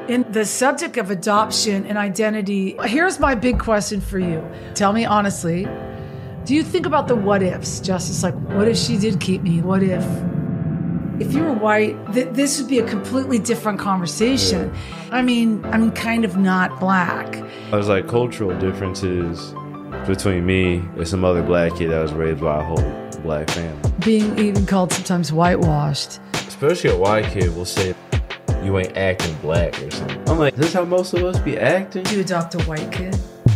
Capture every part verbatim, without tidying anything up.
In the subject of adoption and identity, here's my big question for you. Tell me honestly, do you think about the what ifs, Justice? Like, what if she did keep me? What if, if you were white, th- this would be a completely different conversation. Yeah. I mean, I'm kind of not black. There's like cultural differences between me and some other black kid that was raised by a whole black family. Being even called sometimes whitewashed. Especially a white kid will say, you ain't acting black or something. I'm like, this is how most of us be acting? You adopt a white kid?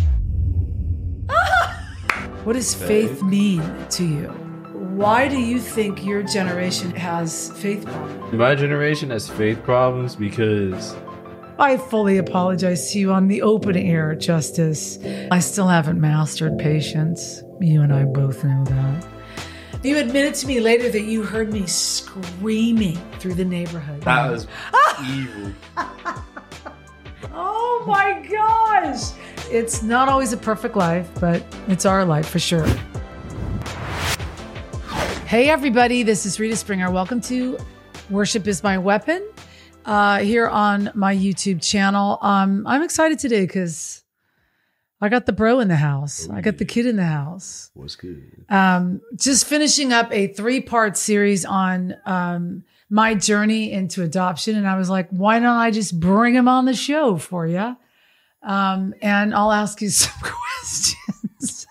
What does faith mean to you? Why do you think your generation has faith problems? My generation has faith problems because... I fully apologize to you on the open air, Justice. I still haven't mastered patience. You and I both know that. You admitted to me later that you heard me screaming through the neighborhood. That was evil. Oh my gosh. It's not always a perfect life, but it's our life for sure. Hey everybody, this is Rita Springer. Welcome to Worship is My Weapon uh, here on my YouTube channel. Um, I'm excited today because I got the bro in the house. Oh, I got yeah. the kid in the house. What's good? Um, just finishing up a three-part series on um, my journey into adoption. And I was like, why don't I just bring him on the show for you? Um, and I'll ask you some questions.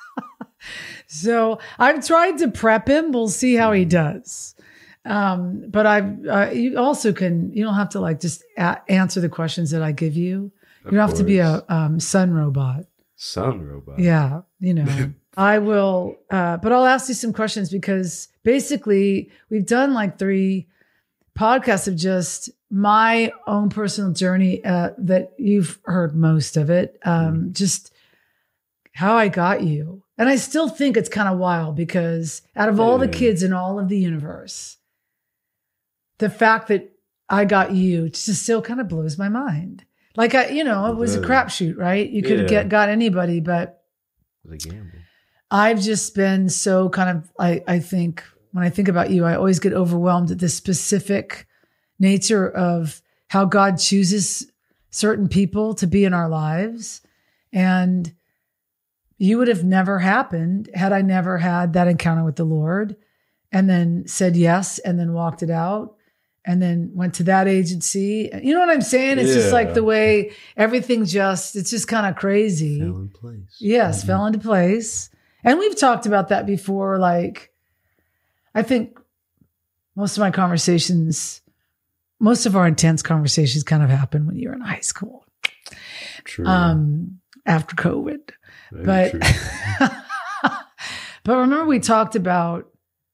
So I've tried to prep him. We'll see how he does. Um, but I've, uh, you also can, you don't have to like just a- answer the questions that I give you. Of you don't course. have to be a um, sun robot. Sun robot. Yeah, you know, I will, uh, but I'll ask you some questions because basically we've done like three podcasts of just my own personal journey uh, that you've heard most of it, um, mm. just how I got you. And I still think it's kind of wild because out of all yeah. the kids in all of the universe, the fact that I got you just still kind of blows my mind. Like, I, you know, it was a crapshoot, right? You could have yeah. get got anybody, but it was a gamble. I've just been so kind of, I, I think, when I think about you, I always get overwhelmed at the specific nature of how God chooses certain people to be in our lives. And you would have never happened had I never had that encounter with the Lord and then said yes and then walked it out. And then went to that agency. You know what I'm saying? It's yeah. just like the way everything just, it's just kind of crazy. Fell in place. Yes, mm-hmm. fell into place. And we've talked about that before. Like, I think most of my conversations, most of our intense conversations kind of happen when you're in high school. True. Um, after COVID. Very but, true. but remember we talked about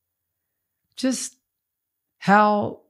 just how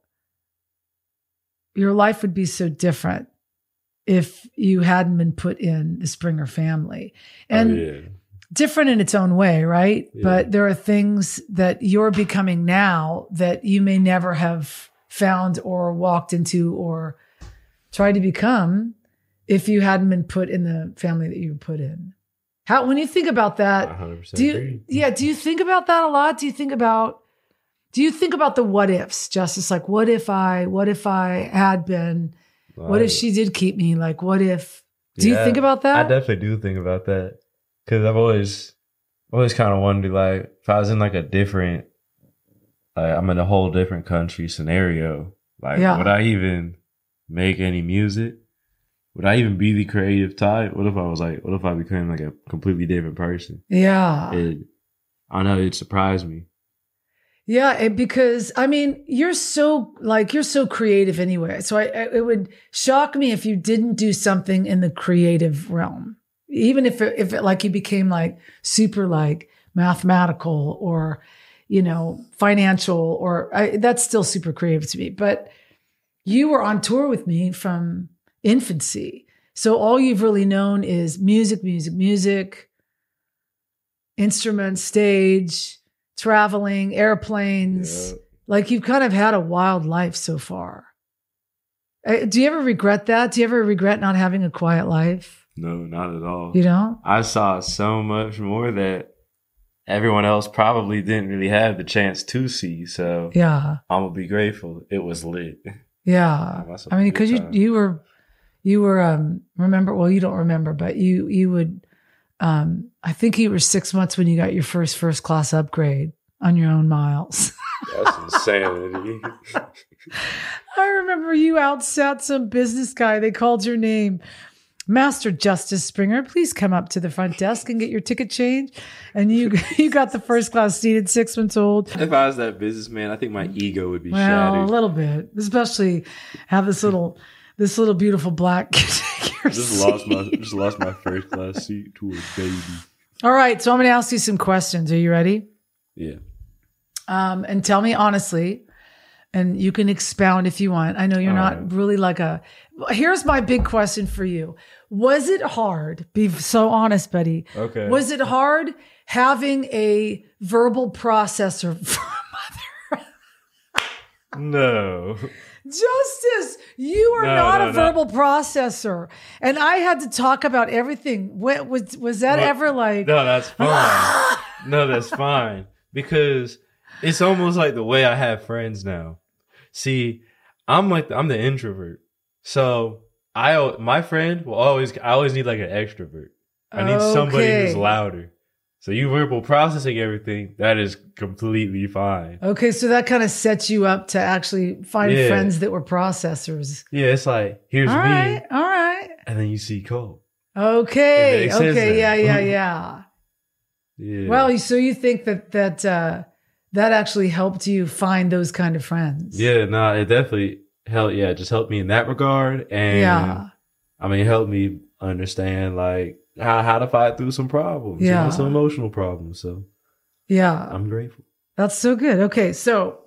your life would be so different if you hadn't been put in the Springer family. And oh, yeah. different in its own way, right? Yeah. But there are things that you're becoming now that you may never have found or walked into or tried to become if you hadn't been put in the family that you were put in. How, when you think about that, one hundred percent do you, agree. yeah, do you think about that a lot? Do you think about Do you think about the what ifs, Justice? Like, what if I, what if I had been, Like, what if she did keep me? Like, what if, do yeah, you think about that? I definitely do think about that. Cause I've always, always kind of wondered, like, if I was in like a different, like I'm in a whole different country scenario, like, Yeah. would I even make any music? Would I even be the creative type? What if I was like, what if I became like a completely different person? Yeah. It, I know it surprised me. Yeah, it, because I mean, you're so like you're so creative anyway. So I, I, it would shock me if you didn't do something in the creative realm, even if it, if it like you became like super like mathematical or you know financial or I, that's still super creative to me. But you were on tour with me from infancy, so all you've really known is music, music, music, instruments, stage. Traveling, airplanes, Yeah. like you've kind of had a wild life so far. Uh, Do you ever regret that? Do you ever regret not having a quiet life? No, not at all. You know? I saw so much more that everyone else probably didn't really have the chance to see. So Yeah. I'm gonna be grateful. It was lit. Yeah. That's a I mean, good because you time. you were you were, um, remember, well, you don't remember, but you, you would, um, I think you were six months when you got your first first class upgrade on your own miles. That's insanity. I remember you outsat some business guy. They called your name. Master Justice Springer, please come up to the front desk and get your ticket changed. And you you got the first class seat at six months old. If I was that businessman, I think my ego would be well, shattered. a little bit, especially have this little this little beautiful black kid. Just lost my just lost my first class seat to a baby. All right, so I'm going to ask you some questions. Are you ready? Yeah. Um, and tell me honestly, and you can expound if you want. I know you're All not right. really like a. Here's my big question for you. Was it hard? Be so honest, buddy. Okay. Was it hard having a verbal processor for a mother? No. Justice, you are No, not no, a no. verbal processor. And I had to talk about everything. What, was, was that What? ever like? No, that's fine. No, that's fine. Because it's almost like the way I have friends now. See, I'm like, I'm the introvert. So I, my friend will always, I always need like an extrovert. I need somebody who's Okay. louder. So you verbal processing everything, that is completely fine. Okay, so that kind of sets you up to actually find Yeah. friends that were processors. Yeah, it's like, here's All me. right, all right. And then you see Cole. Okay, It makes sense okay, yeah, then. yeah, yeah. Yeah. Well, so you think that that uh, that actually helped you find those kind of friends? yeah, no, it definitely helped. Yeah, it just helped me in that regard. And Yeah. I mean, it helped me understand like how, how to fight through some problems, you Yeah. know, some emotional problems. So Yeah. I'm grateful. That's so good. Okay, so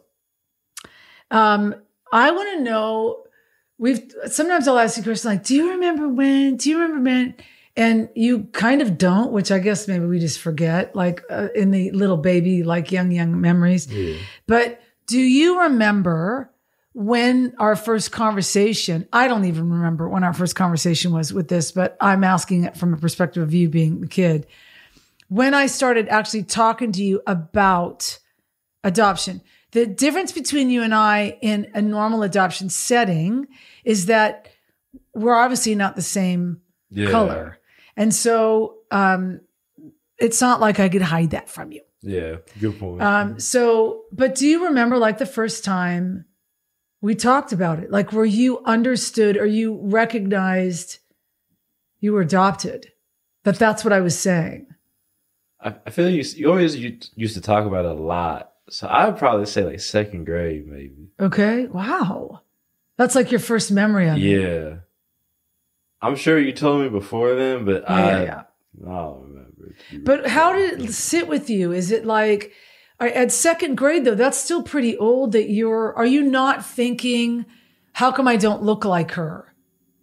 um, I want to know. We've sometimes I'll ask you a question like, "Do you remember when? Do you remember when?" And you kind of don't, which I guess maybe we just forget, like uh, in the little baby, like young young memories. Yeah. But do you remember when our first conversation? I don't even remember when our first conversation was with this, but I'm asking it from a perspective of you being the kid. When I started actually talking to you about adoption, the difference between you and I in a normal adoption setting is that we're obviously not the same Yeah. color. And so um, it's not like I could hide that from you. Yeah. Good point. Um, so, but do you remember like the first time we talked about it? Like, were you understood or you recognized you were adopted? That that's what I was saying. I, I feel you, you always you, used to talk about it a lot. So I'd probably say like second grade, maybe. Okay. Wow. That's like your first memory of it. Yeah. I'm sure you told me before then, but Yeah, I, yeah, yeah. I don't remember. But how did it sit with you? Is it like at second grade though? That's still pretty old. That you're. Are you not thinking, how come I don't look like her?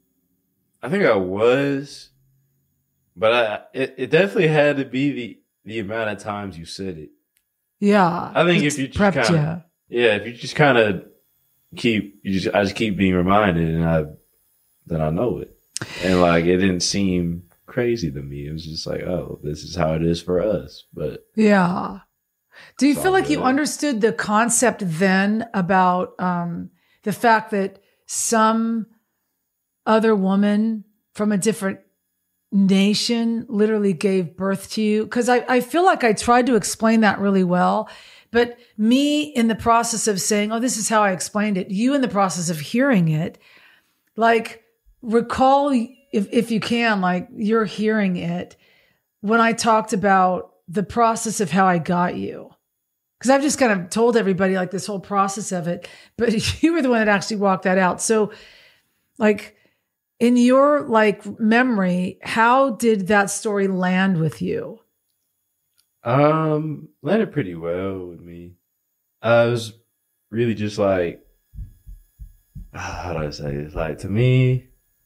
I think I was, but I it, it definitely had to be the the amount of times you said it. Yeah. I think it's if you just prepped kinda- Yeah, if you just kind of keep, you just I just keep being reminded, and I then I know it, and like it didn't seem crazy to me. It was just like, oh, this is how it is for us. But Yeah. Do you It's feel all like you good. understood the concept then about um, the fact that some other woman from a different nation literally gave birth to you? Because I, I feel like I tried to explain that really well. But me in the process of saying, oh, this is how I explained it, you in the process of hearing it, like recall if, if you can, like you're hearing it when I talked about the process of how I got you. Because I've just kind of told everybody like this whole process of it, but you were the one that actually walked that out. So like in your like memory, how did that story land with you? um, landed pretty well with me. I was really just like, how do I say this? Like to me,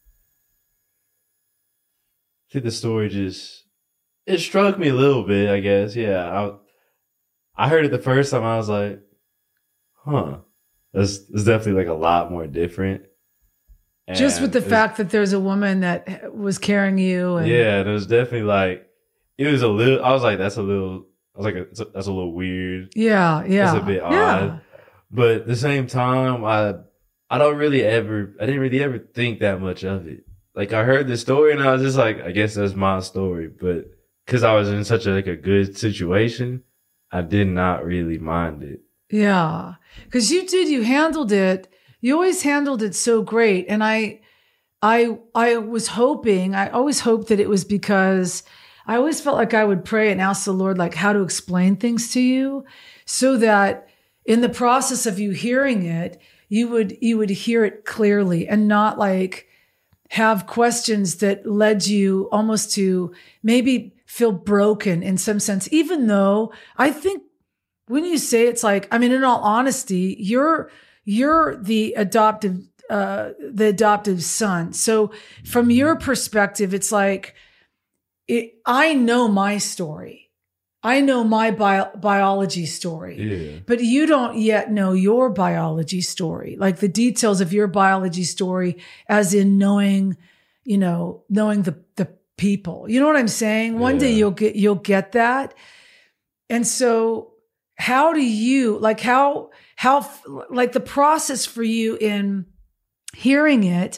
I think the story just it struck me a little bit. I guess, yeah. I I heard it the first time. I was like, huh, that's, that's definitely like a lot more different. Just with the And it's- fact that there's a woman that was carrying you. And yeah, and it was definitely like it was a little. I was like, that's a little. I was like, it's a, that's a little weird. Yeah. Yeah. It's a bit yeah. odd. But at the same time, I I don't really ever. I didn't really ever think that much of it. like I heard the story and I was just like, I guess that's my story. But because I was in such a, like a good situation, I did not really mind it. Yeah. Because you did, you handled it. You always handled it so great. And I, I, I was hoping, I always hoped that it was because I always felt like I would pray and ask the Lord, like how to explain things to you so that in the process of you hearing it, you would, you would hear it clearly and not like have questions that led you almost to maybe feel broken in some sense, even though I think when you say it's like, I mean, in all honesty, you're, you're the adoptive, uh, the adoptive son. So from your perspective, it's like, it, I know my story. I know my bio, biology story, yeah. but you don't yet know your biology story, like the details of your biology story, as in knowing, you know, knowing the, the people, you know what I'm saying? One Yeah. day you'll get, you'll get that. And so how do you, like how, how, like the process for you in hearing it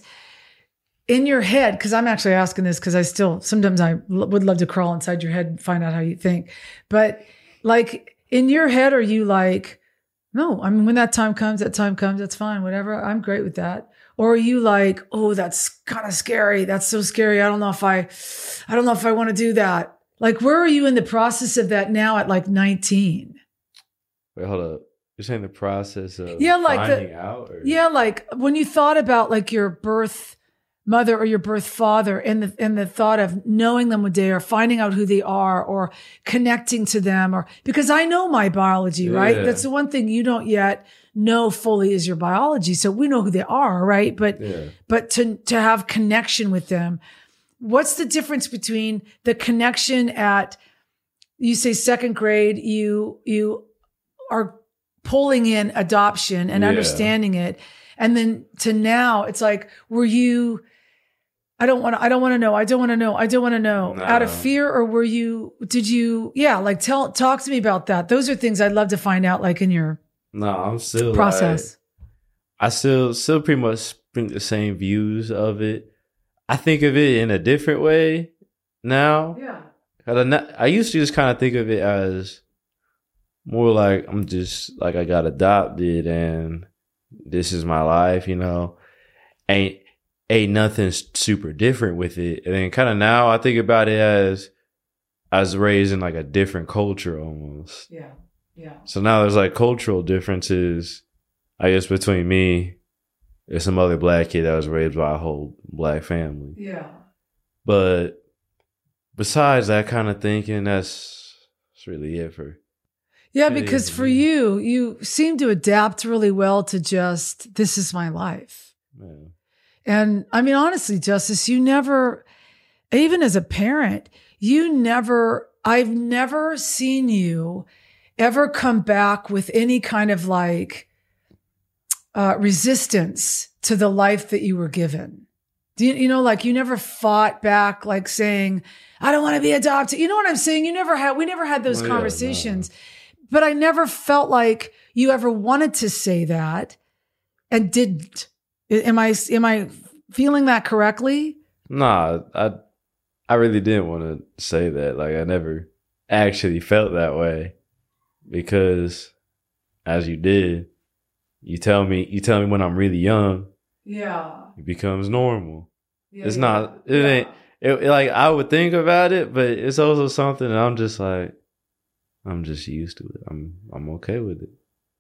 in your head, because I'm actually asking this because I still, sometimes I l- would love to crawl inside your head and find out how you think. But like in your head, are you like, no, I mean, when that time comes, that time comes, that's fine, whatever. I'm great with that. Or are you like, oh, that's kind of scary. That's so scary. I don't know if I, I don't know if I want to do that. Like, where are you in the process of that now at like nineteen? Wait, hold up. You're saying the process of Yeah, like finding the, out? Or? Yeah, like when you thought about like your birth mother or your birth father and the, and the thought of knowing them one day or finding out who they are or connecting to them, or because I know my biology, right? Yeah. That's the one thing you don't yet know fully is your biology. So we know who they are, right? But, Yeah. but to, to have connection with them, what's the difference between the connection at, you say second grade, you, you are pulling in adoption and Yeah. understanding it. And then to now it's like, were you, I don't want to, I don't want to know. I don't want to know. I don't want to know No. out of fear, or were you, did you, yeah, like tell, talk to me about that. Those are things I'd love to find out, like in your No, I'm still process. Like, I still, still pretty much think the same views of it. I think of it in a different way now. Yeah. 'Cause I, not, I used to just kind of think of it as more like I'm just like I got adopted and this is my life, you know. Ain't ain't nothing super different with it. And then kind of now I think about it as I was raised in like a different culture almost. Yeah. Yeah. So now there's like cultural differences, I guess, between me and some other black kid that was raised by a whole black family. Yeah. But besides that kind of thinking, that's, that's really it for. Yeah. It Because is, for yeah. you, you seem to adapt really well to just, this is my life. Man. And I mean, honestly, Justice, you never, even as a parent, you never, I've never seen you ever come back with any kind of like uh, resistance to the life that you were given. Do you, you know, like you never fought back, like saying, I don't want to be adopted. You know what I'm saying? You never had, we never had those Well, yeah, conversations, but I never felt like you ever wanted to say that and didn't. Am I, am I feeling that correctly? Nah, I I really didn't want to say that. Like I never actually felt that way because as you did, you tell me you tell me when I'm really young, Yeah. it becomes normal. yeah It's yeah. not it Yeah. ain't it, it- like I would think about it, but it's also something that I'm just like I'm just used to it. I'm I'm okay with it.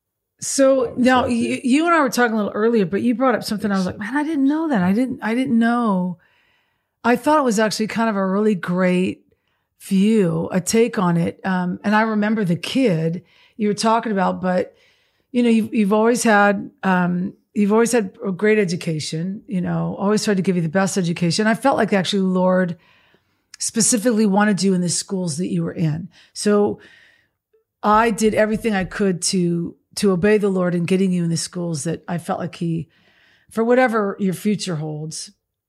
So I'll now accept you, it. you and I were talking a little earlier, but you brought up something. I was like, man, I didn't know that. I didn't, I didn't know. I thought it was actually kind of a really great view, a take on it. Um, and I remember the kid you were talking about, but you know, you've, you've always had, um, you've always had a great education, you know, always tried to give you the best education. I felt like actually Lord specifically wanted you in the schools that you were in. So I did everything I could to, to obey the Lord in getting you in the schools that I felt like he, for whatever your future holds.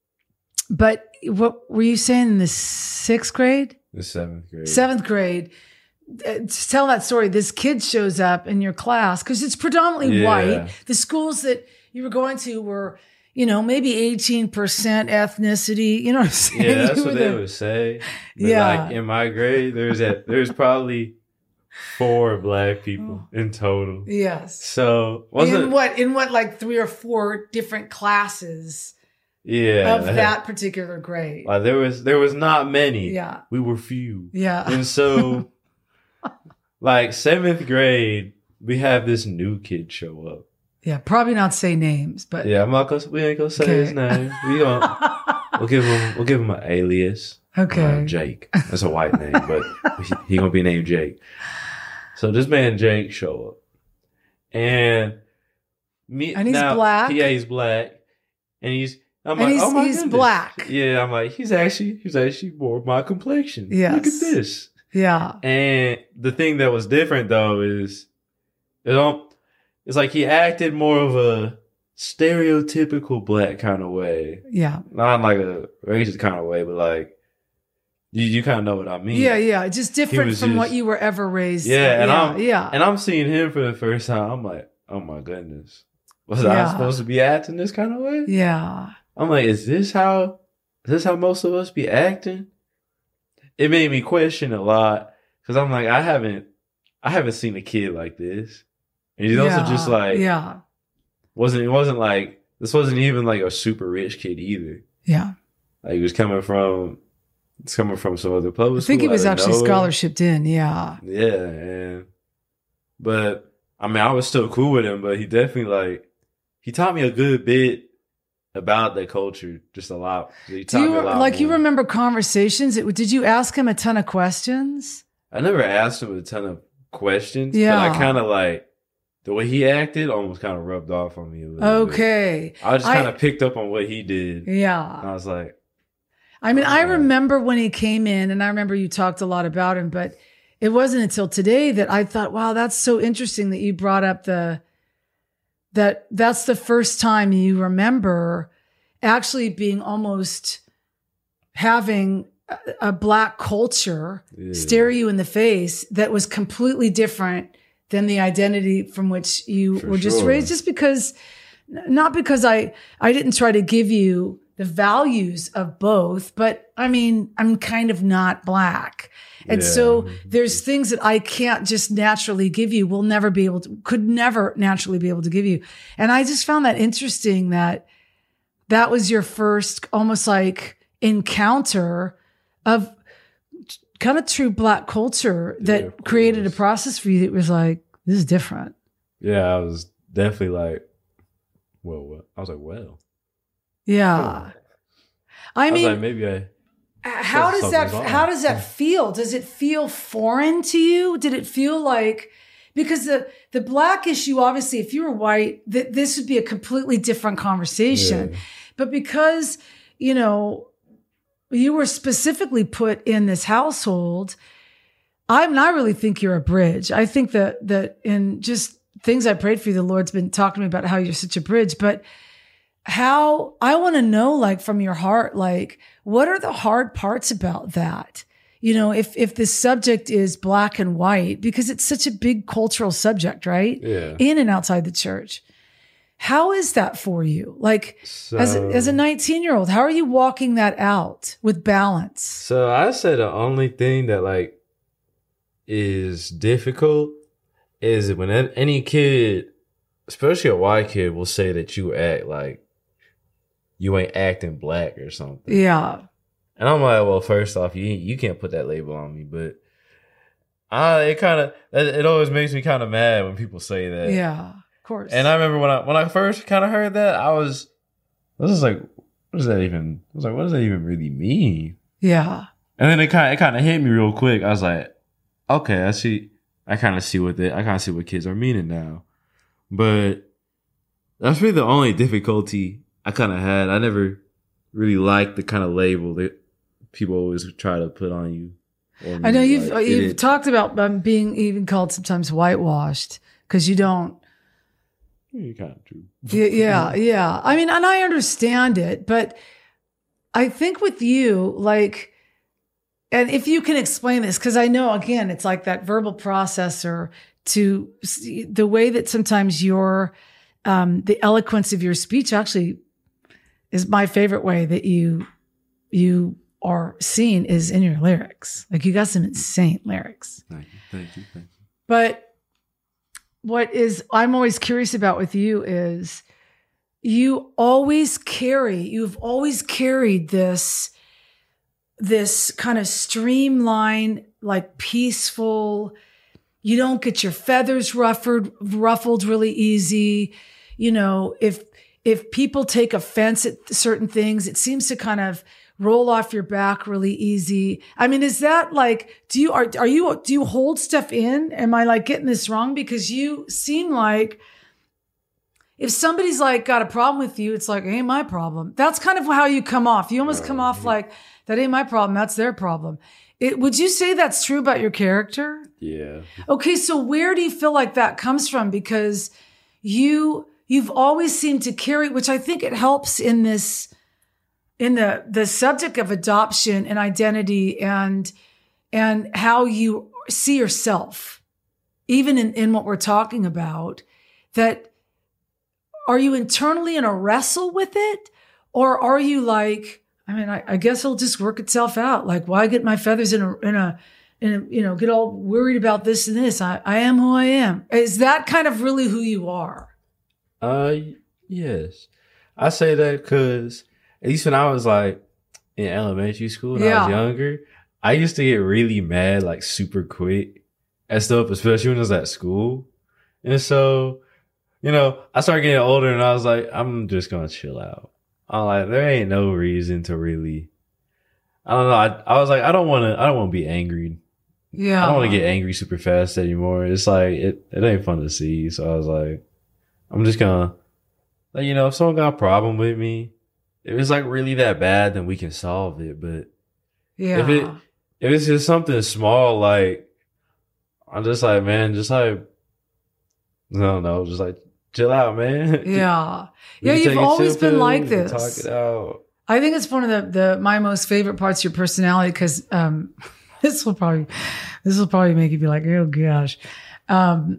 But what were you saying in the sixth grade? The seventh grade. Seventh grade. Uh, to tell that story, this kid shows up in your class because it's predominantly Yeah. white. The schools that you were going to were, you know, maybe eighteen percent ethnicity. You know what I'm saying? Yeah, that's You what were they the- would say. But Yeah. like in my grade, there's that there's probably four black people in total. Yes. So wasn't In what, in what, like three or four different classes yeah of that particular grade. like there was there was not many. Yeah. We were few. Yeah. And so like seventh grade, we have this new kid show up. Yeah. Probably not say names, but. Yeah, I'm not gonna we ain't gonna say Okay. his name. We gonna we'll give him we'll give him an alias. Okay. Uh, Jake. That's a white name, but he, he gonna be named Jake. So this man Jake show up, and me And he's now, black? Yeah, he's black, and he's. I'm And like, he's- oh my he's goodness. black. Yeah, I'm like, he's actually he's actually more of my complexion. Yes. Look at this. Yeah. And the thing that was different though is, it don't. It's like he acted more of a stereotypical black kind of way, Yeah. not like a racist kind of way, but like. You you kind of know what I mean. Yeah. Yeah. Just different was from just- what you were ever raised. Yeah, and yeah, I'm yeah. and I'm seeing him for the first time. I'm like, oh my goodness, was Yeah. I supposed to be acting this kind of way? yeah. I'm like, is this how is this how most of us be acting? It made me question a lot because I'm like, I haven't I haven't seen a kid like this, and he's also Yeah. just like, Yeah. wasn't it wasn't like this wasn't even like a super rich kid either. Yeah. Like he was coming from. It's coming from some other public I think he school was out of actually nowhere. scholarshiped in. Yeah. Yeah, and but I mean, I was still cool with him, but he definitely like he taught me a good bit about that culture, just a lot. He taught Do you me a lot like you more. remember conversations? It, did you ask him a ton of questions? I never asked him a ton of questions, Yeah. but I kind of like the way he acted almost kind of rubbed off on me a little bit. Okay. I just I- kind of picked up on what he did, and Yeah. I was like, I mean, I Oh. remember when he came in, and I remember you talked a lot about him, but it wasn't until today that I thought, wow, that's so interesting that you brought up the, that that's the first time you remember actually being almost having a, a black culture yeah. stare you in the face that was completely different than the identity from which you For were just sure. raised, just because, not because I, I didn't try to give you the values of both, but I mean, I'm kind of not black. And Yeah. so there's things that I can't just naturally give you, will never be able to, could never naturally be able to give you. And I just found that interesting that that was your first almost like encounter of kind of true black culture that Yeah, of created a course. process for you that was like, this is different. Yeah, I was definitely like, well, what? I was like, well, Yeah. I I was mean, like, maybe I. how does something's that wrong. how does that feel? Does it feel foreign to you? Did it feel like, because the the black issue, obviously, if you were white, th- this would be a completely different conversation. Yeah. But because, you know, you were specifically put in this household, I mean, I really think you're a bridge. I think that that in just things I prayed for you, the Lord's been talking to me about how you're such a bridge. But how, I want to know, like, from your heart, like, what are the hard parts about that? You know, if if this subject is black and white, because it's such a big cultural subject, right? Yeah. In and outside the church. How is that for you? Like, So, as a, as a nineteen year old, how are you walking that out with balance? so I said the only thing that like is difficult is when an- any kid, especially a white kid, will say that you act like you ain't acting black or something. Yeah. And I'm like, well, first off, you you can't put that label on me, but I it kind of it always makes me kind of mad when people say that. Yeah. Of course. And I remember when I when I first kind of heard that, I was I was just like, what does that even? I was like, what does that even really mean? yeah. And then it kind of it kind of hit me real quick. I was like, okay, I see. I kind of see what they I kind of see what kids are meaning now. But that's really the only difficulty I kind of had. I never really liked the kind of label that people always try to put on you. or I know me. you've Like, it you've is- talked about um, being even called sometimes whitewashed because you don't. Yeah, kind of true. Yeah, yeah, yeah. I mean, and I understand it, but I think with you, like, and if you can explain this, because I know again, it's like that verbal processor to see the way that sometimes your um, the eloquence of your speech actually is my favorite way that you you are seen is in your lyrics. Like you got some insane lyrics. Thank you, thank you, thank you. But what is I'm always curious about with you is you always carry, you've always carried this, this kind of streamlined, like peaceful, you don't get your feathers ruffled, ruffled really easy. You know, if, if people take offense at certain things, it seems to kind of roll off your back really easy. I mean, is that like, do you, are, are you, do you hold stuff in? Am I like getting this wrong? Because you seem like if somebody's like got a problem with you, it's like, it ain't my problem. That's kind of how you come off. You almost come off like, that ain't my problem. That's their problem. It, would you say that's true about your character? Yeah. Okay. So where do you feel like that comes from? Because you, you've always seemed to carry, which I think it helps in this, in the, the subject of adoption and identity and, and how you see yourself, even in, in what we're talking about, that are you internally in a wrestle with it? Or are you like, I mean, I, I guess it'll just work itself out. Like, why get my feathers in a, in a, in a, you know, get all worried about this and this. I, I am who I am. Is that kind of really who you are? Uh, yes. I say that because at least when I was like in elementary school, when Yeah. I was younger, I used to get really mad, like super quick at stuff, especially when I was at school. And so, you know, I started getting older and I was like, I'm just going to chill out. I'm like, there ain't no reason to really, I don't know. I, I was like, I don't want to, I don't want to be angry. Yeah. I don't want to get angry super fast anymore. It's like, it, it ain't fun to see. So I was like, I'm just going to, like, you know, if someone got a problem with me, if it's like really that bad, then we can solve it. But Yeah. if it, if it's just something small, like, I'm just like, man, just like, I don't know, just like, chill out, man. Yeah. We Yeah. can You've take a always chill been pill, like we can this. Talk it out. I think it's one of the, the, my most favorite parts of your personality. Cause, um, this will probably, this will probably make you be like, oh gosh. Um,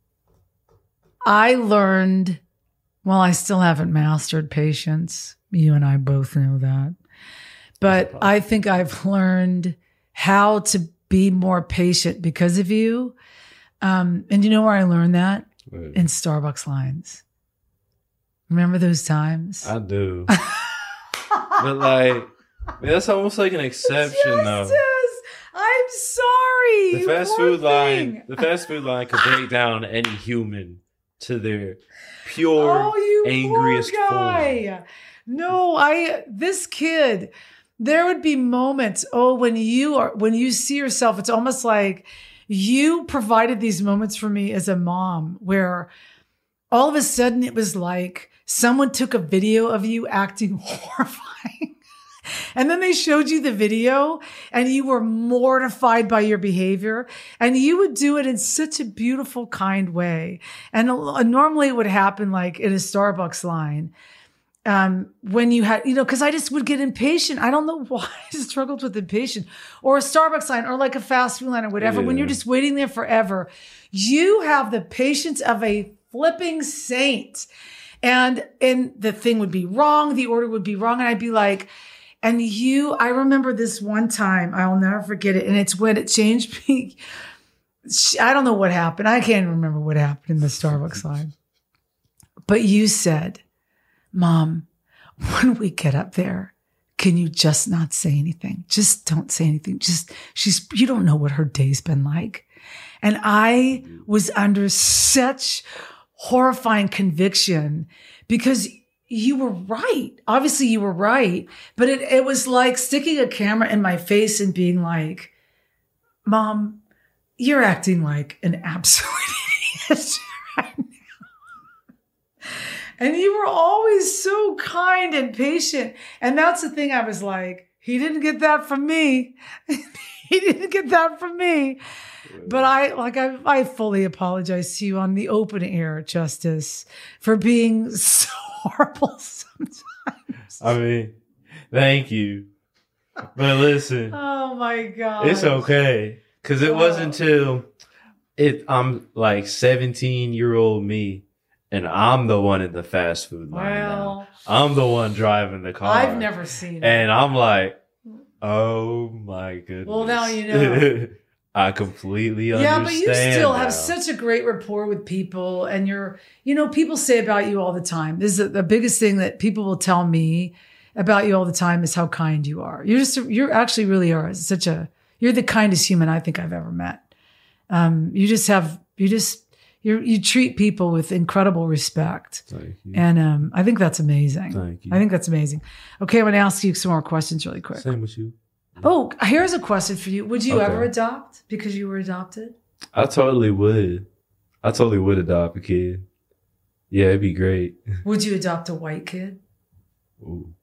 I learned, well, I still haven't mastered patience. You and I both know that. But I think I've learned how to be more patient because of you. Um, and you know where I learned that? Wait. In Starbucks lines. Remember those times? I do. But like, man, that's almost like an exception though. Justice! I'm sorry. The you fast poor food thing. line, the fast food line could break down any human to their pure, Oh, you angriest poor form. guy. No, I, this kid, there would be moments, oh, when you are, when you see yourself, it's almost like you provided these moments for me as a mom where all of a sudden it was like someone took a video of you acting horrifying. And then they showed you the video and you were mortified by your behavior and you would do it in such a beautiful, kind way. And normally it would happen like in a Starbucks line. Um, when you had, you know, cause I just would get impatient. I don't know why I struggled with impatience or a Starbucks line or like a fast food line or whatever. Yeah. When you're just waiting there forever, you have the patience of a flipping saint. And, and the thing would be wrong. The order would be wrong. And I'd be like, and you, I remember this one time, I'll never forget it. And it's when it changed me. I don't know what happened. I can't remember what happened in the Starbucks line. But you said, Mom, when we get up there, can you just not say anything? Just don't say anything. Just, she's, you don't know what her day's been like. And I was under such horrifying conviction because you were right. Obviously you were right, but it, it was like sticking a camera in my face and being like, Mom, you're acting like an absolute idiot right now. And you were always so kind and patient. And that's the thing I was like, he didn't get that from me. He didn't get that from me. But I, like, I, I fully apologize to you on the open air, Justice, for being so horrible sometimes. I mean, thank you. But listen, Oh my God. it's okay. Cause it Oh. wasn't until it, I'm like seventeen year old me and I'm the one in the fast food line Well, now. I'm the one driving the car. I've never seen it. And I'm like, oh my goodness. Well, now you know. I completely yeah, understand. but you still now. have such a great rapport with people, and you're, you know, people say about you all the time. This is the biggest thing that people will tell me about you all the time is how kind you are. You're just, you're actually really are such a, you're the kindest human I think I've ever met. Um, you just have, you just, you you treat people with incredible respect. Thank you. And um, I think that's amazing. Thank you. I think that's amazing. Okay, I'm going to ask you some more questions really quick. Same with you. Oh, here's a question for you. Would you Okay. ever adopt because you were adopted? I totally would. I totally would adopt a kid. Yeah, it'd be great. Would you adopt a white kid? Ooh.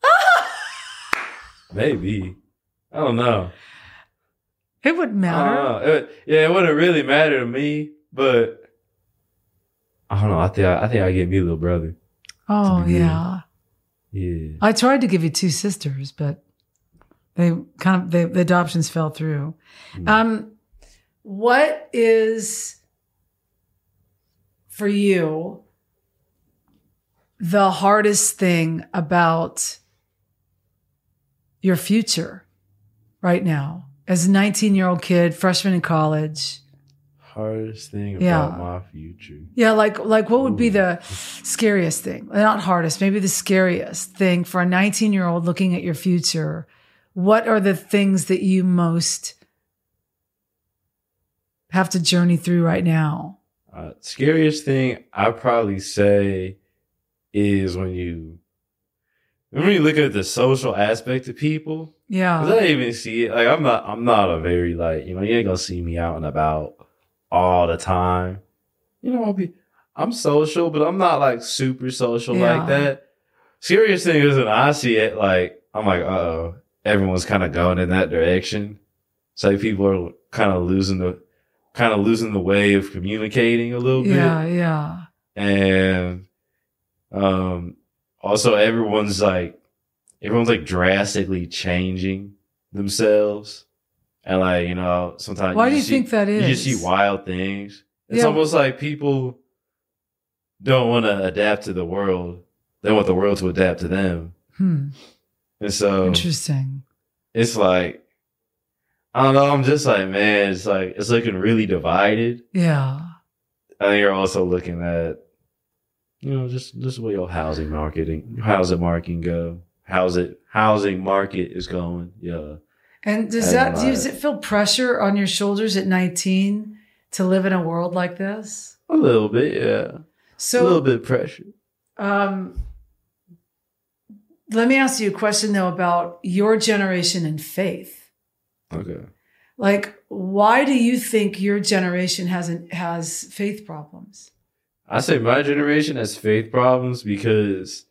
Maybe. I don't know. It wouldn't matter. I don't know. It, yeah, it wouldn't really matter to me, but I don't know. I think I, I think I get me a little brother. Oh, to be yeah. Yeah. I tried to give you two sisters, but they kind of, they, the adoptions fell through. Mm. Um, what is for you the hardest thing about your future right now as a nineteen year old kid, freshman in college? Hardest thing Yeah. about my future. Yeah, like like what would be Ooh. the scariest thing? Not hardest, maybe the scariest thing for a nineteen year old looking at your future. What are the things that you most have to journey through right now? Uh, scariest thing I'd probably say is when you when you look at the social aspect of people. Cause Yeah. I even see it. Like I'm not I'm not a very like, you know, you ain't gonna see me out and about all the time. You know, I'll be I'm social, but I'm not like super social Yeah. like that. Scariest thing is when I see it, like I'm like, uh oh, everyone's kind of going in that direction. So like, people are kind of losing the kind of losing the way of communicating a little Yeah, bit. yeah. And um also everyone's like everyone's like drastically changing themselves. And like, you know, sometimes Why you do you just see- think that is? you just see wild things. It's Yeah. almost like people don't want to adapt to the world. They want the world to adapt to them. Hmm. And so Interesting. it's like, I don't know. I'm just like, man, it's like, it's looking really divided. Yeah. And then you're also looking at, you know, just, just the way your housing marketing, housing marketing go, how's it, housing market is going. Yeah. And does And that, like- does it feel pressure on your shoulders at nineteen to live in a world like this? A little bit. Yeah. So, a little bit of pressure. Um, let me ask you a question though about your generation and faith. Okay. Like, why do you think your generation hasn't has faith problems? I say my generation has faith problems because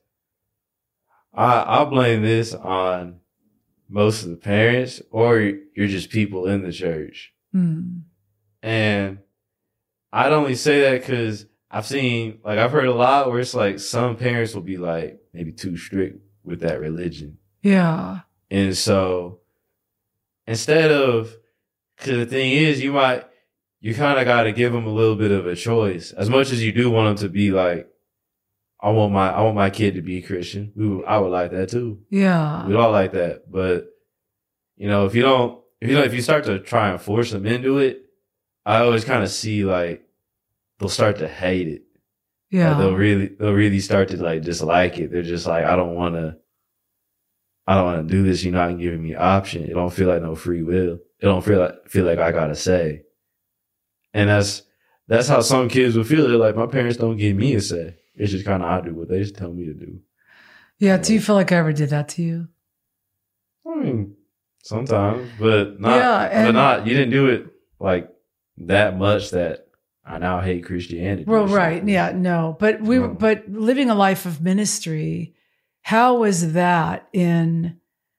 I I blame this on most of the parents, or you're just people in the church. Hmm. And I'd only say that because I've seen, like, I've heard a lot where it's like some parents will be like maybe too strict with that religion. Yeah. And so instead of, because the thing is, you might, you kind of got to give them a little bit of a choice. As much as you do want them to be like, I want my, I want my kid to be a Christian. We would, I would like that too. Yeah. We'd all like that. But, you know, if you don't, if you don't, if you start to try and force them into it, I always kind of see like, they'll start to hate it. Yeah. Like, they'll really, they'll really start to like dislike it. They're just like, I don't want to, I don't want to do this. You're not giving me option. It don't feel like no free will. It don't feel like, feel like I gotta say. And that's, that's how some kids will feel. They're like, my parents don't give me a say. It's just kind of, I do what they just tell me to do. Yeah. Do you feel like I ever did that to you? I mean, sometimes, but not, Yeah, but and- not, you didn't do it like that much that I now hate Christianity. Well, or right. something. Yeah. No, but we, No. but living a life of ministry, how was that in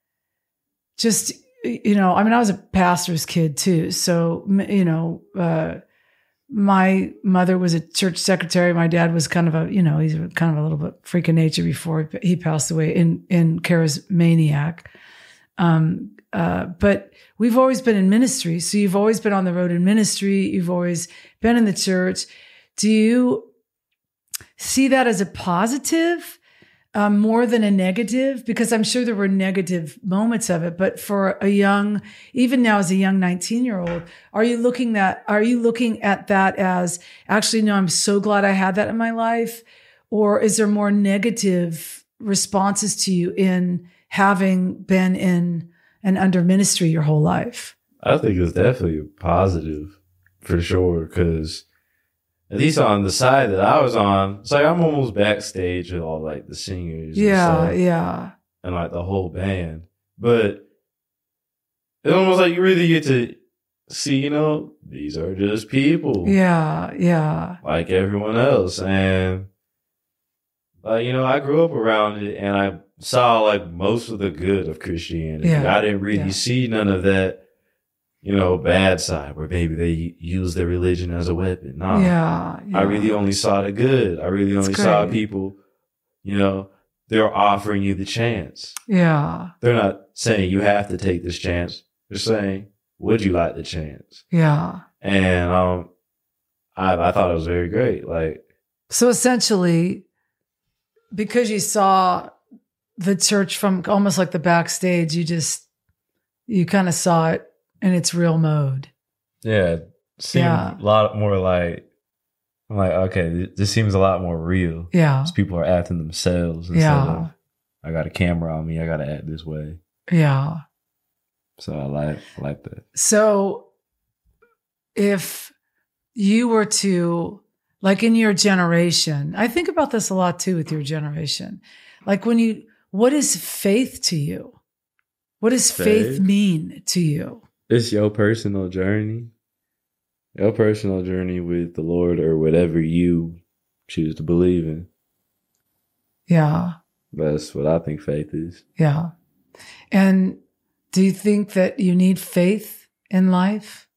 just, you know, I mean, I was a pastor's kid too. So, m- you know, uh, my mother was a church secretary. My dad was kind of a, you know, he's kind of a little bit freak of nature before he passed away in, in charismaniac. Um, uh, but we've always been in ministry. So you've always been on the road in ministry. You've always been in the church. Do you, see that as a positive um, more than a negative? Because I'm sure there were negative moments of it, but for a young, even now as a young nineteen year old, are you looking that, are you looking at that as actually, no, I'm so glad I had that in my life? Or is there more negative responses to you in having been in and under ministry your whole life? I think it's definitely positive for sure. Cause at least on the side that I was on, it's like I'm almost backstage with all like the singers. Yeah, and yeah. And like the whole band. But it's almost like you really get to see, you know, these are just people. Yeah, yeah. Like everyone else. And like, you know, I grew up around it and I saw like most of the good of Christianity. Yeah, I didn't really yeah. see none of that, you know, bad side where maybe they use their religion as a weapon. No. Yeah, yeah. I really only saw the good. I really only It's saw great. people, you know, they're offering you the chance. Yeah, They're not saying you have to take this chance. They're saying, would you like the chance? yeah. And um, I, I thought it was very great. Like, So essentially, because you saw the church from almost like the backstage, you just, you kind of saw it in its real mode. yeah, it seemed Yeah. a lot more like, I'm like, okay, th- this seems a lot more real. Yeah, Because people are acting themselves instead Yeah. of, I got a camera on me, I got to act this way. yeah. So I like, I like that. So if you were to, like in your generation, I think about this a lot too with your generation. Like when you, what is faith to you? What does faith, Faith? mean to you? It's your personal journey. Your personal journey with the Lord or whatever you choose to believe in. Yeah, That's what I think faith is. yeah. And do you think that you need faith in life?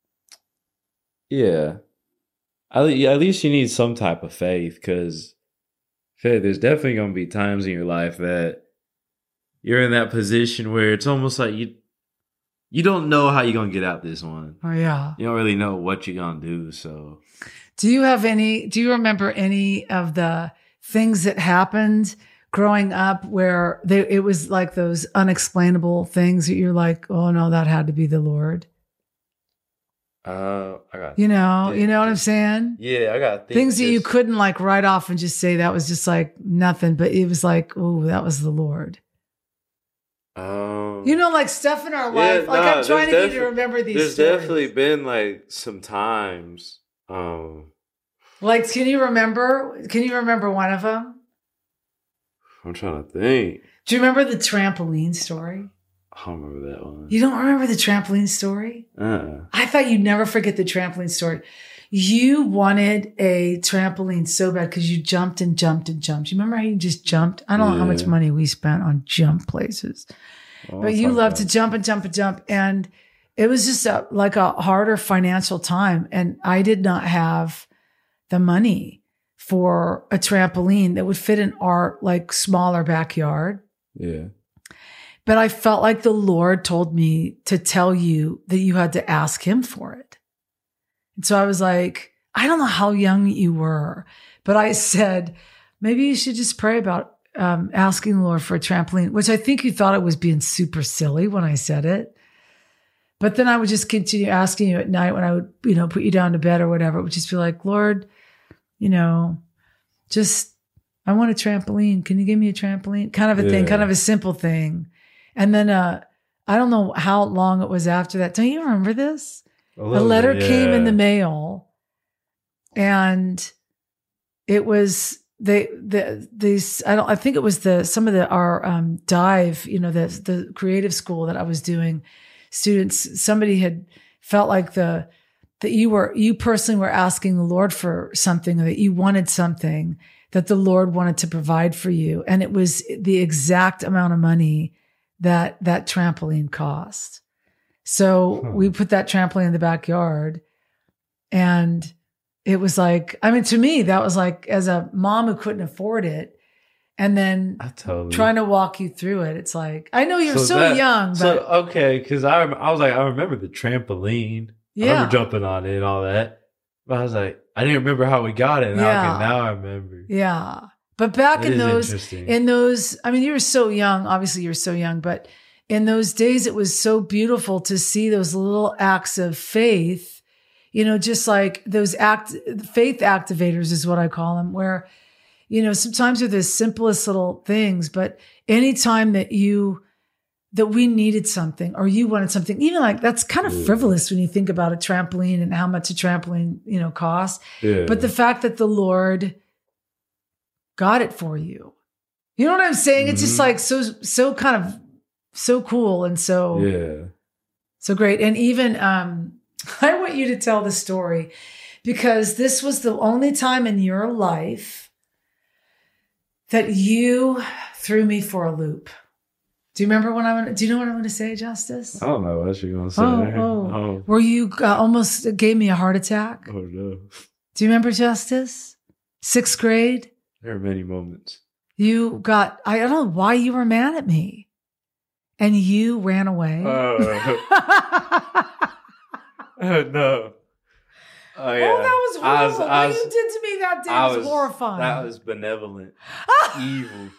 Yeah. At le- at least you need some type of faith because faith, there's definitely going to be times in your life that you're in that position where it's almost like you you don't know how you're going to get out this one. Oh, yeah. You don't really know what you're going to do. So Do you have any, do you remember any of the things that happened growing up where they, it was like those unexplainable things that you're like, oh no, that had to be the Lord? uh, I got You know, Yeah. you know what I'm saying? yeah, I got Things that you couldn't like write off and just say that was just like nothing, but it was like, oh, that was the Lord. Um, You know, like stuff in our Yeah, life. Like nah, I'm trying to there's get you to defi- remember these there's stories. definitely been like some times. Um, Like, can you remember? Can you remember one of them? I'm trying to think. Do you remember the trampoline story? I don't remember that one. You don't remember the trampoline story? Uh-uh. I thought you'd never forget the trampoline story. You wanted a trampoline so bad because you jumped and jumped and jumped. You remember how you just jumped? I don't know how much Yeah. money we spent on jump places, Well, but I'll you talk loved about to jump and jump and jump. And it was just a, like a harder financial time. And I did not have the money for a trampoline that would fit in our like smaller backyard. Yeah. But I felt like the Lord told me to tell you that you had to ask him for it. And so I was like, I don't know how young you were, but I said, maybe you should just pray about um, asking the Lord for a trampoline, which I think you thought it was being super silly when I said it. But then I would just continue asking you at night when I would, you know, put you down to bed or whatever. It would just be like, Lord, you know, just, I want a trampoline. Can you give me a trampoline? Kind of a thing, Yeah. kind of a simple thing. And then uh, I don't know how long it was after that. Don't you remember this? A letter came in the mail, and it was they the these I don't I think it was the some of the our um, dive, you know, the the creative school that I was doing. Students, somebody had felt like the that you were you personally were asking the Lord for something, or that you wanted something that the Lord wanted to provide for you, and it was the exact amount of money that that trampoline cost. So Huh. we put that trampoline in the backyard, and it was like, I mean, to me, that was like, as a mom who couldn't afford it, and then I totally trying to walk you through it. It's like, I know you're so, that- young, but So okay, because I rem- I was like I remember the trampoline. I Yeah. remember jumping on it and all that. But I was like, I didn't remember how we got it. Now, Yeah. I can, now I remember. Yeah. But back That in is those, interesting. in those, I mean, you were so young. Obviously, you were so young, but in those days, it was so beautiful to see those little acts of faith, you know, just like those act, faith activators is what I call them, where, you know, sometimes they're the simplest little things, but anytime that you, that we needed something or you wanted something, even like that's kind of Yeah. frivolous when you think about a trampoline and how much a trampoline, you know, costs. Yeah. But the fact that the Lord got it for you, you know what I'm saying? It's just Mhm. like so, so kind of so cool and so, yeah. so great. And even, um, I want you to tell the story because this was the only time in your life that you threw me for a loop. Do you remember when I want? Do you know what I'm going to say, Justice? I don't know what you're going to say. Oh, oh. Where you uh, almost gave me a heart attack. Oh, no. Do you remember, Justice? Sixth grade. There are many moments. You got. I don't know why you were mad at me, and you ran away. Uh, oh, no. Oh, yeah. Oh, that was horrible. I was, I what was, you did to me that day I was, horrifying. That was benevolent. Evil.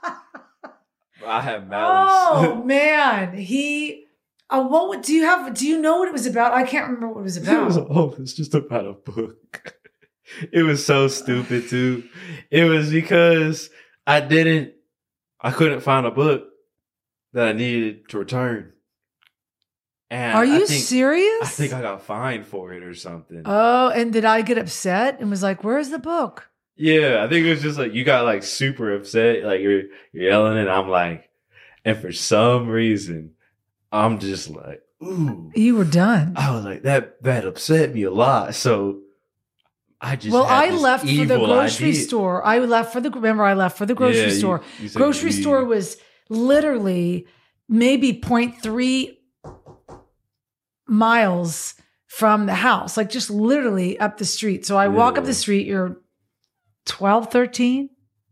I have malice. Oh man, he. Uh, what would- do you have? Do you know what it was about? I can't remember what it was It was, about. oh, it's just about a book. It was so stupid too. It was because I didn't, I couldn't find a book that I needed to return. And Are you I think, serious? I think I got fined for it or something. Oh, and did I get upset and was like, "Where's the book?" Yeah, I think it was just like you got like super upset, like you're you're yelling, and I'm like, and for some reason, I'm just like, ooh. You were done. I was like, that that upset me a lot. So I just Well, had I this left for the evil grocery idea. store. I left for the. Remember, I left for the grocery Yeah, you- store. you said Grocery you- store was literally maybe zero point three miles from the house, like just literally up the street. So I walk up Yeah. the street. You're twelve, thirteen.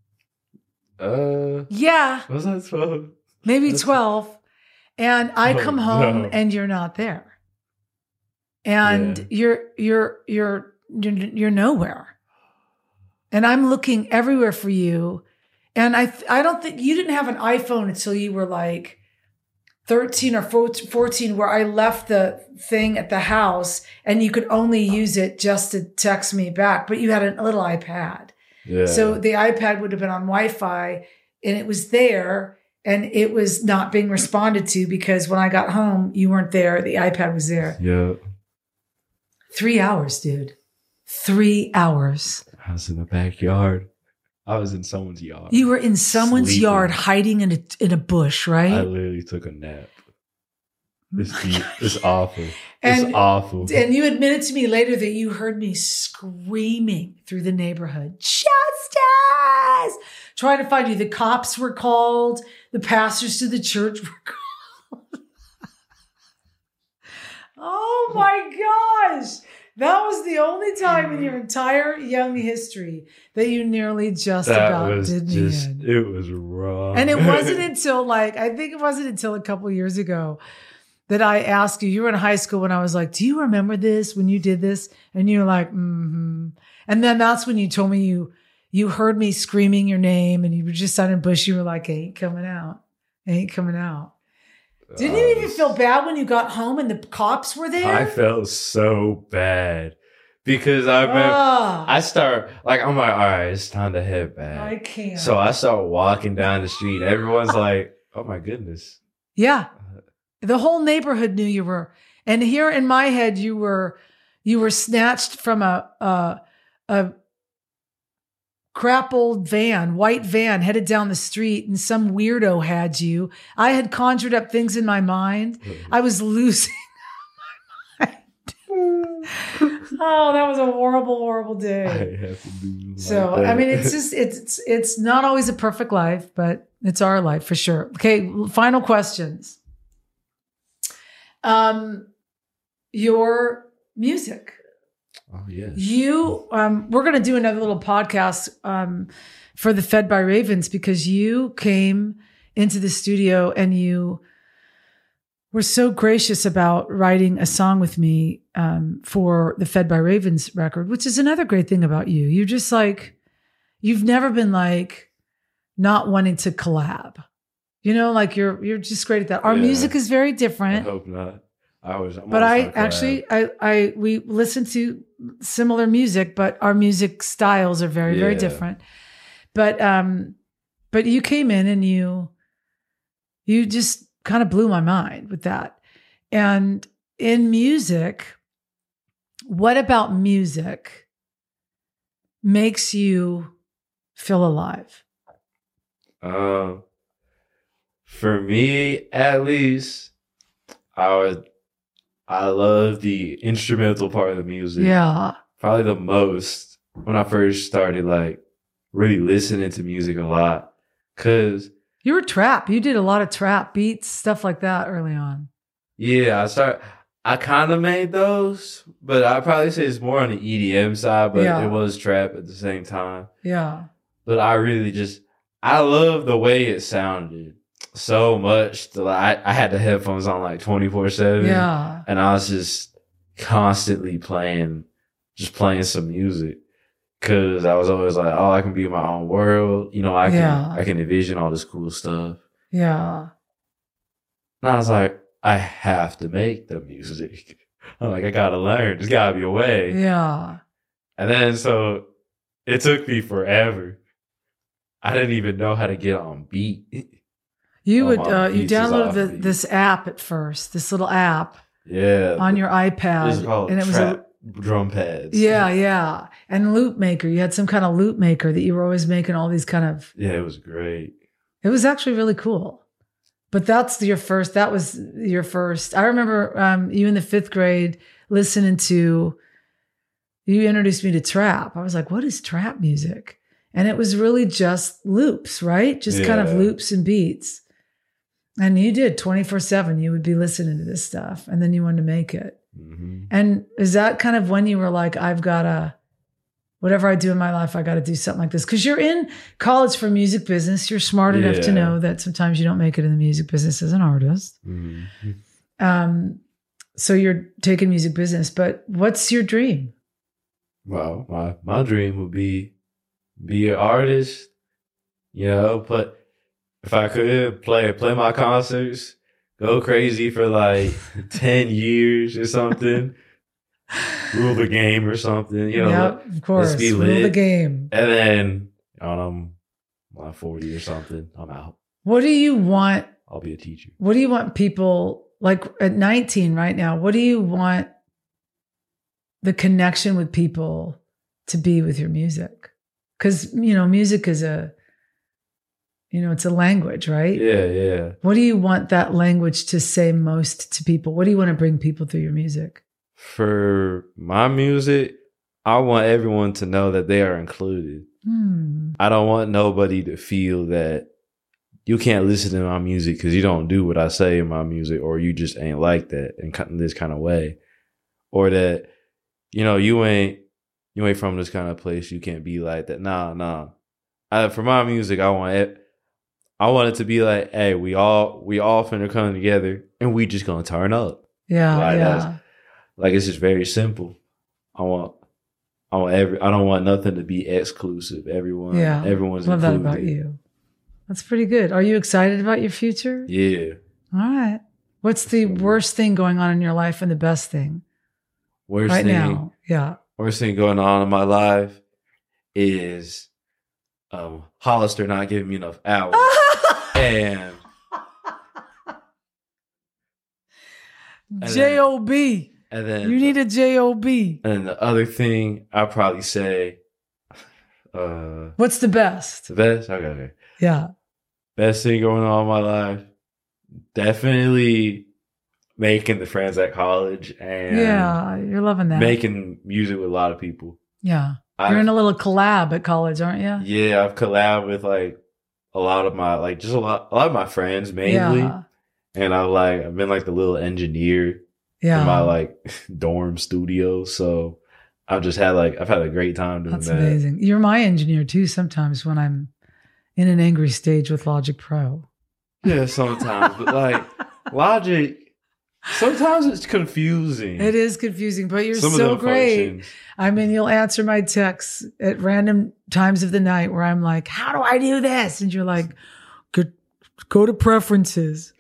Uh, Yeah, was that twelve? maybe That's- twelve. And I Oh, come home no. and you're not there. And Yeah. you're you're you're you're you're nowhere. And I'm looking everywhere for you. And I I don't think you didn't have an iPhone until you were like thirteen or fourteen, where I left the thing at the house and you could only use it just to text me back. But you had a little iPad. Yeah. So the iPad would have been on Wi-Fi and it was there and it was not being responded to because when I got home, you weren't there. The iPad was there. yeah, Three hours, dude. Three hours. I was in the backyard. I was in someone's yard. You were in someone's Sleeping. yard hiding in a in a bush, right? I literally took a nap. It's deep. It's awful. And- it's awful. And you admitted to me later that you heard me screaming through the neighborhood, Justice! Trying to find you. The cops were called. The pastors to the church were called. Oh my gosh. That was the only time in your entire young history that you nearly just that about was did me just, in. it was wrong. And it wasn't until like, I think it wasn't until a couple years ago that I asked you, you were in high school when I was like, do you remember this when you did this? And you were like, mm-hmm. And then that's when you told me you, you heard me screaming your name and you were just on a bush. You were like, it ain't coming out. It ain't coming out. Didn't you even feel bad when you got home and the cops were there? I felt so bad because I remember Ah, I start like I'm like, all right, it's time to head back. I can't. So I start walking down the street. Everyone's like, oh my goodness. Yeah. The whole neighborhood knew you were. And here in my head, you were, you were snatched from a, a, a crap old van, white van headed down the street and some weirdo had you. I had conjured up things in my mind. I was losing my mind. Oh, that was a horrible, horrible I day. have to do like So, that. I mean, it's just, it's, it's not always a perfect life, but it's our life for sure. Okay. Final questions. Um, your music. oh yes. You, um, we're going to do another little podcast, um, for the Fed by Ravens because you came into the studio and you were so gracious about writing a song with me um, for the Fed by Ravens record, which is another great thing about you. You're just like, you've never been like not wanting to collab. You know, like you're you're just great at that. Our Yeah. music is very I different. hope not. I was, I'm But always I trying to collab. actually, I, I, we listen to similar music, but our music styles are very, very Yeah. different. But, um, but you came in and you, you just kind of blew my mind with that. And in music, what about music makes you feel alive? Um, for me, at least, I would, I love the instrumental part of the music. Yeah. Probably the most when I first started, like, really listening to music a lot. Cause, You were trap. You did a lot of trap beats, stuff like that early on. yeah, I start, I kind of made those, but I'd probably say it's more on the E D M side, but Yeah. it was trap at the same time. Yeah. But I really just, I love the way it sounded so much that I, I had the headphones on like twenty-four seven. Yeah. And I was just constantly playing, just playing some music. Cause I was always like, oh, I can be in my own world. You know, I can, Yeah. I can envision all this cool stuff. Yeah. And I was like, I have to make the music. I'm like, I gotta learn. There's gotta be a way. Yeah. And then so it took me forever. I didn't even know how to get on beat. You Oh, would, my uh, you beats is downloaded off the, beat. this app at first, this little app Yeah. on your iPad. It's called and it was trap a, drum pads. yeah, yeah. And loop maker. You had some kind of loop maker that you were always making all these kind of, Yeah, it was great. it was actually really cool. But that's your first, that was your first. I remember um, you in the fifth grade listening to, you introduced me to trap. I was like, what is trap music? And it was really just loops, right? Just kind of Yeah. loops and beats. And you did twenty-four seven. You would be listening to this stuff and then you wanted to make it. Mm-hmm. And is that kind of when you were like, I've got to, whatever I do in my life, I got to do something like this? Because you're in college for music business. You're smart enough to Yeah. know that sometimes you don't make it in the music business as an artist. Mm-hmm. Um, so you're taking music business, but what's your dream? Wow, my my dream would be be an artist, you know, but if I could play play my concerts, go crazy for like ten years or something, rule the game or something, you know, Yep, of course. be Rule the lit. game. and then when I'm like forty or something, I'm out. What do you want? I'll be a teacher. What do you want people like at nineteen right now? What do you want the connection with people to be with your music? Because, you know, music is a, you know, it's a language, right? Yeah, yeah. What do you want that language to say most to people? What do you want to bring people through your music? For my music, I want everyone to know that they are included. Hmm. I don't want nobody to feel that you can't listen to my music because you don't do what I say in my music, or you just ain't like that in ki- this kind of way, or that, you know, you ain't you ain't from this kind of place. You can't be like that. Nah, nah. I, for my music, I want it. I want it to be like, hey, we all we all finna come together and we just gonna turn up. Yeah, Like, yeah. that's- Like, it's just very simple. I want, I want every. I don't want nothing to be exclusive. Everyone, Yeah. everyone's Love that included. about you. That's pretty good. Are you excited about your future? Yeah. All right. What's the worst thing going on in your life and the best thing Worst right thing, now? Yeah. worst thing going on in my life is um Hollister not giving me enough hours, and J O B. and then You need a J O B. and then the other thing I probably say, uh, What's the best? the best. Okay, okay. Yeah. Best thing going on in my life, definitely making the friends at college and Yeah. You're loving that. making music with a lot of people. yeah. I- You're in a little collab at college, aren't you? Yeah, I've collabed with like a lot of my like just a lot a lot of my friends mainly. Yeah. And I like I've been like the little engineer Yeah. in my like dorm studio. So I've just had like I've had a great time doing That's that. amazing. You're my engineer too sometimes when I'm in an angry stage with Logic Pro. Yeah, sometimes. But like Logic Sometimes it's confusing. It is confusing, but you're Some of so them great. functions. I mean, you'll answer my texts at random times of the night where I'm like, how do I do this? And you're like, go, go to preferences.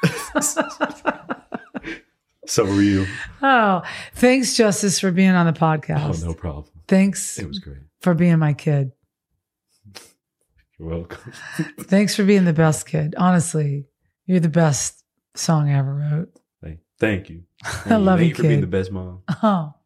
So real. Oh, thanks, Justice, for being on the Oh, podcast. no problem. Thanks It was great. for being my kid. You're welcome. Thanks for being the best kid. Honestly, you're the best song I ever wrote. Thank- Thank you. I love Thank you, you for being kid. the best mom. Oh.